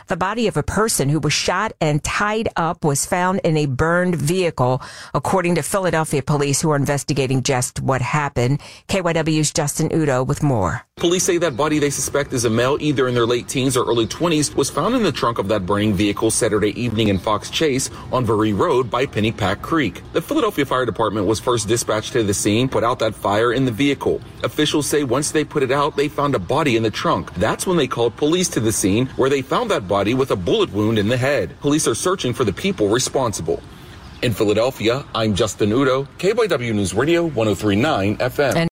The body of a person who was shot and tied up was found in a burned vehicle, according to Philadelphia police, who are investigating just what happened. KYW's Justin Udo with more. Police say that body they suspect is a male, either in their late teens or early 20s, was found in the trunk of that burning vehicle Saturday evening in Fox Chase on Veree Road by Pennypack Creek. The Philadelphia Fire Department was first dispatched to the scene, put out that fire in the vehicle. Officials say once they put it out, they found a body in the trunk. That's when they called police to the scene, where they found that body with a bullet wound in the head. Police are searching for the people responsible. In Philadelphia, I'm Justin Udo, KYW News Radio 103.9 FM.